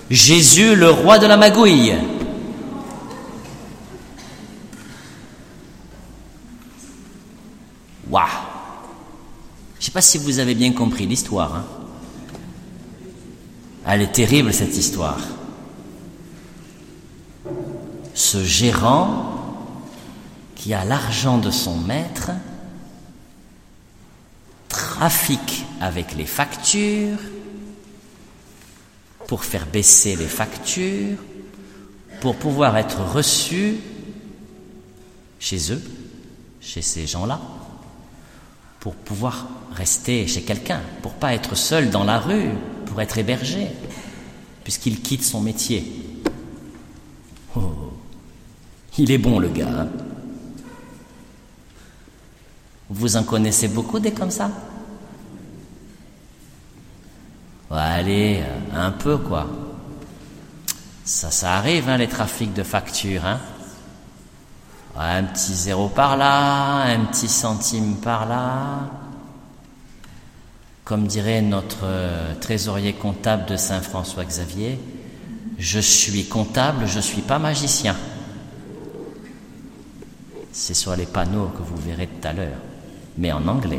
Jésus, le roi de la magouille. Waouh! Je ne sais pas si vous avez bien compris l'histoire. Hein? Elle est terrible, cette histoire. Ce gérant qui a l'argent de son maître trafique avec les factures pour faire baisser les factures, pour pouvoir être reçu chez eux, chez ces gens-là, pour pouvoir rester chez quelqu'un, pour pas être seul dans la rue, pour être hébergé, puisqu'il quitte son métier. Oh, il est bon le gars. Hein? Vous en connaissez beaucoup des comme ça? Ouais, allez, un peu quoi. Ça arrive, hein, les trafics de factures. Hein? Ouais, un petit zéro par là, un petit centime par là. Comme dirait notre trésorier comptable de Saint-François-Xavier, je suis comptable, je ne suis pas magicien. C'est sur les panneaux que vous verrez tout à l'heure, mais en anglais.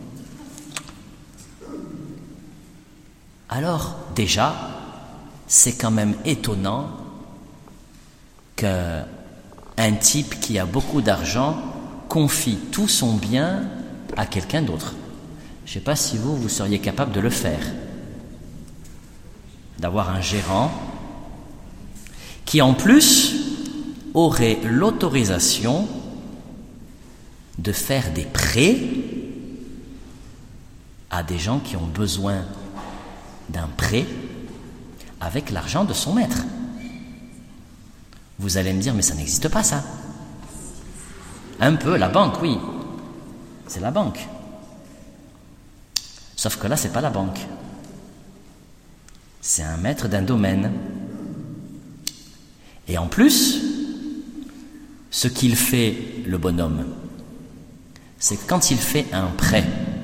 Alors, déjà, c'est quand même étonnant qu'un type qui a beaucoup d'argent confie tout son bien à quelqu'un d'autre. Je ne sais pas si vous seriez capable de le faire. D'avoir un gérant qui, en plus, aurait l'autorisation de faire des prêts à des gens qui ont besoin d'un prêt avec l'argent de son maître. Vous allez me dire, mais ça n'existe pas ça. Un peu, la banque, oui. C'est la banque. Sauf que là, c'est pas la banque. C'est un maître d'un domaine. Et en plus, ce qu'il fait, le bonhomme, c'est que quand il fait un prêt,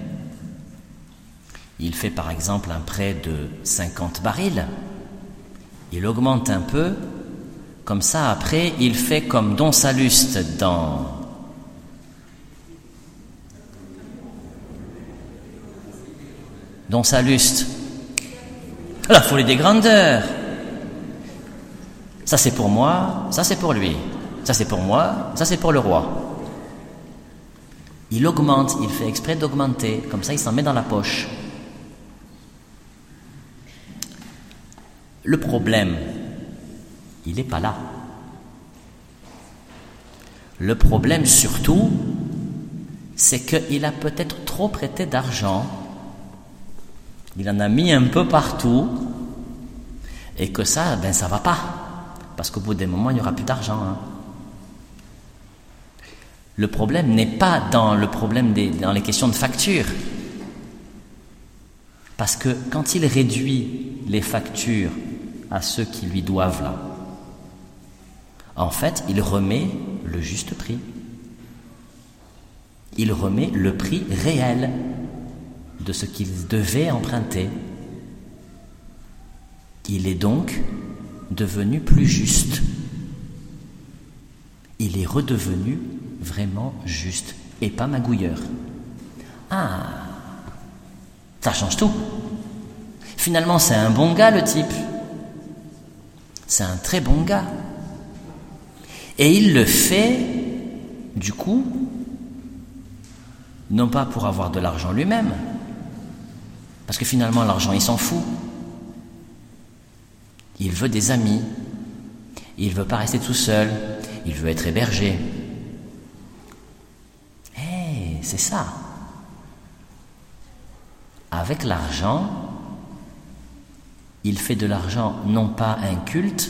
il fait par exemple un prêt de 50 barils, il augmente un peu, comme ça après il fait comme Don Salluste dans la folie des grandeurs. Ça c'est pour moi, ça c'est pour lui, ça c'est pour moi, ça c'est pour le roi. Il augmente, il fait exprès d'augmenter, comme ça il s'en met dans la poche. Le problème, il n'est pas là. Le problème surtout, c'est qu'il a peut-être trop prêté d'argent, il en a mis un peu partout, et que ça, ça va pas, parce qu'au bout d'un moment, il n'y aura plus d'argent. Hein. Le problème n'est pas dans les questions de facture, parce que quand il réduit les factures à ceux qui lui doivent là, en fait, il remet le juste prix. Il remet le prix réel de ce qu'il devait emprunter. Il est donc devenu plus juste. Il est redevenu vraiment juste et pas magouilleur. Ah, ça change tout. Finalement, c'est un bon gars, le type. C'est un très bon gars. Et il le fait, du coup, non pas pour avoir de l'argent lui-même, parce que finalement, l'argent, il s'en fout. Il veut des amis. Il ne veut pas rester tout seul. Il veut être hébergé. C'est ça. Avec l'argent, il fait de l'argent non pas un culte,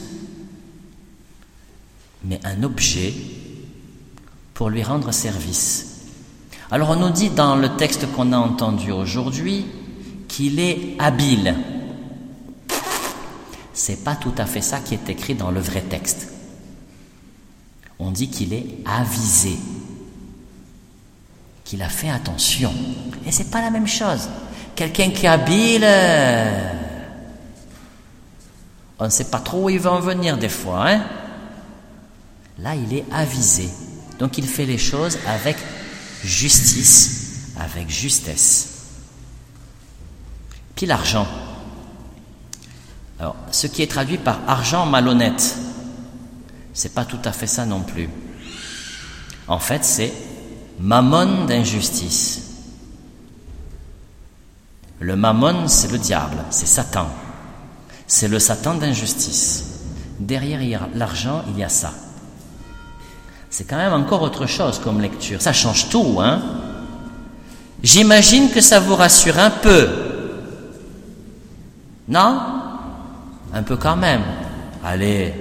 mais un objet pour lui rendre service. Alors on nous dit dans le texte qu'on a entendu aujourd'hui qu'il est habile. C'est pas tout à fait ça qui est écrit dans le vrai texte. On dit qu'il est avisé, qu'il a fait attention. Et c'est pas la même chose. Quelqu'un qui est habile, On ne sait pas trop où il va en venir des fois, hein? Là, il est avisé. Donc, il fait les choses avec justice, avec justesse. Puis l'argent. Alors, ce qui est traduit par argent malhonnête, c'est pas tout à fait ça non plus. En fait, c'est mammon d'injustice. Le mammon, c'est le diable, c'est Satan. C'est le Satan d'injustice. Derrière l'argent, il y a ça. C'est quand même encore autre chose comme lecture. Ça change tout, hein? J'imagine que ça vous rassure un peu. Non? Un peu quand même. Allez.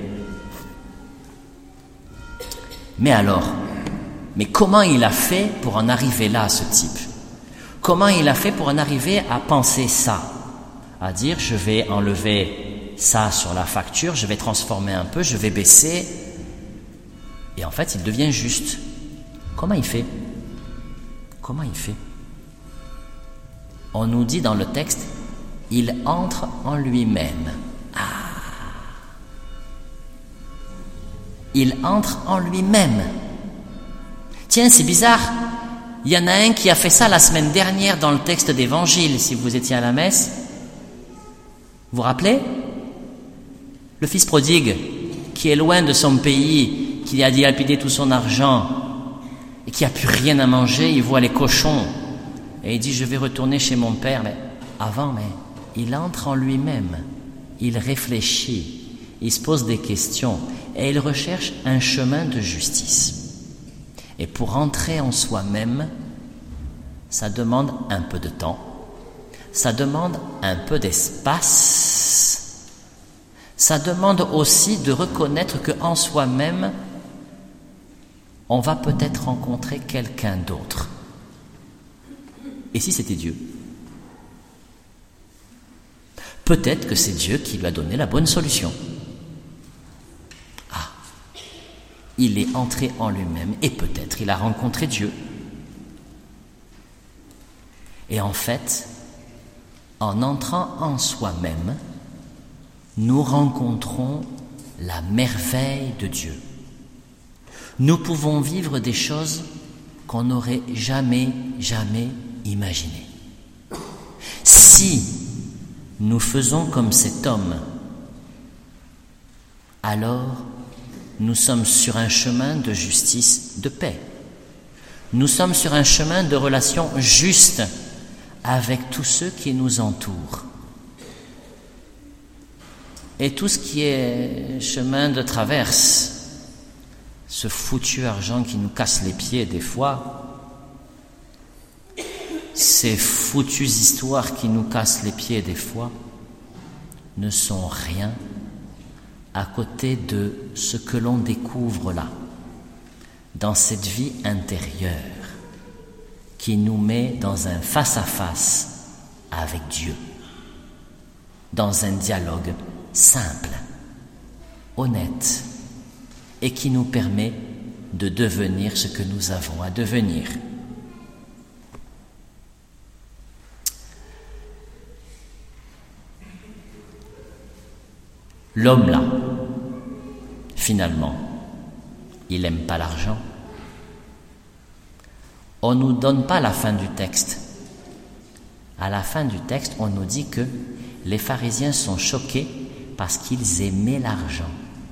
Mais alors, mais comment il a fait pour en arriver là, ce type? Comment il a fait pour en arriver à penser ça? À dire, je vais enlever ça sur la facture, je vais transformer un peu, je vais baisser. Et en fait, il devient juste. Comment il fait? Comment il fait? On nous dit dans le texte, il entre en lui-même. Il entre en lui-même. Tiens, c'est bizarre. Il y en a un qui a fait ça la semaine dernière dans le texte d'évangile, si vous étiez à la messe. Vous vous rappelez? Le fils prodigue, qui est loin de son pays, qui a dilapidé tout son argent, et qui n'a plus rien à manger, il voit les cochons, et il dit, je vais retourner chez mon père. Mais il entre en lui-même, il réfléchit, il se pose des questions, et il recherche un chemin de justice. Et pour entrer en soi-même, ça demande un peu de temps, ça demande un peu d'espace, ça demande aussi de reconnaître qu'en soi-même, on va peut-être rencontrer quelqu'un d'autre. Et si c'était Dieu? Peut-être que c'est Dieu qui lui a donné la bonne solution. Il est entré en lui-même et peut-être il a rencontré Dieu. Et en fait, en entrant en soi-même, nous rencontrons la merveille de Dieu. Nous pouvons vivre des choses qu'on n'aurait jamais imaginées. Si nous faisons comme cet homme, alors nous sommes sur un chemin de justice, de paix. Nous sommes sur un chemin de relation juste avec tous ceux qui nous entourent. Et tout ce qui est chemin de traverse, ce foutu argent qui nous casse les pieds des fois, ces foutues histoires qui nous cassent les pieds des fois, ne sont rien à côté de ce que l'on découvre là, dans cette vie intérieure qui nous met dans un face-à-face avec Dieu, dans un dialogue simple, honnête, et qui nous permet de devenir ce que nous avons à devenir. L'homme là, finalement, il n'aime pas l'argent. On ne nous donne pas la fin du texte. À la fin du texte, on nous dit que les pharisiens sont choqués parce qu'ils aimaient l'argent.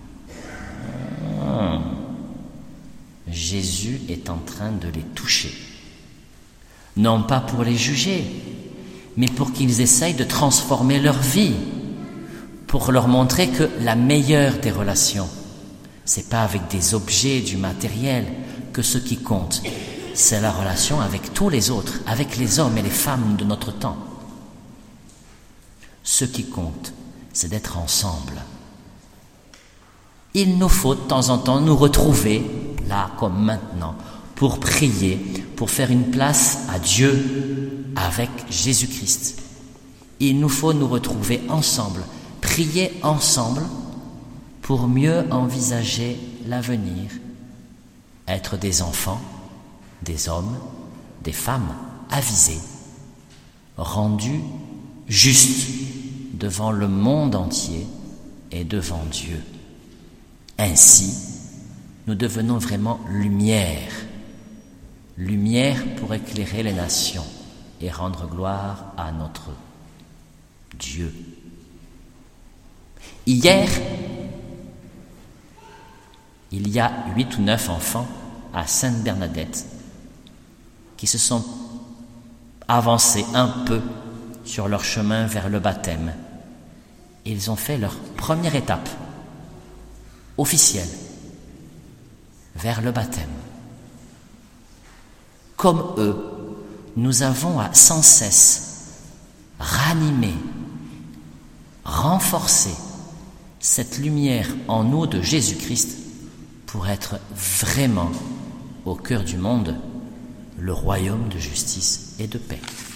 Jésus est en train de les toucher. Non pas pour les juger, mais pour qu'ils essayent de transformer leur vie, pour leur montrer que la meilleure des relations, c'est pas avec des objets, du matériel, que ce qui compte, c'est la relation avec tous les autres, avec les hommes et les femmes de notre temps. Ce qui compte, c'est d'être ensemble. Il nous faut de temps en temps nous retrouver, là comme maintenant, pour prier, pour faire une place à Dieu avec Jésus-Christ. Il nous faut nous retrouver ensemble, prier ensemble pour mieux envisager l'avenir, être des enfants, des hommes, des femmes avisés, rendus justes devant le monde entier et devant Dieu. Ainsi, nous devenons vraiment lumière pour éclairer les nations et rendre gloire à notre Dieu. Hier, il y a 8 ou 9 enfants à Sainte-Bernadette qui se sont avancés un peu sur leur chemin vers le baptême. Ils ont fait leur première étape officielle vers le baptême. Comme eux, nous avons à sans cesse ranimer, renforcer cette lumière en nous de Jésus-Christ pour être vraiment au cœur du monde le royaume de justice et de paix.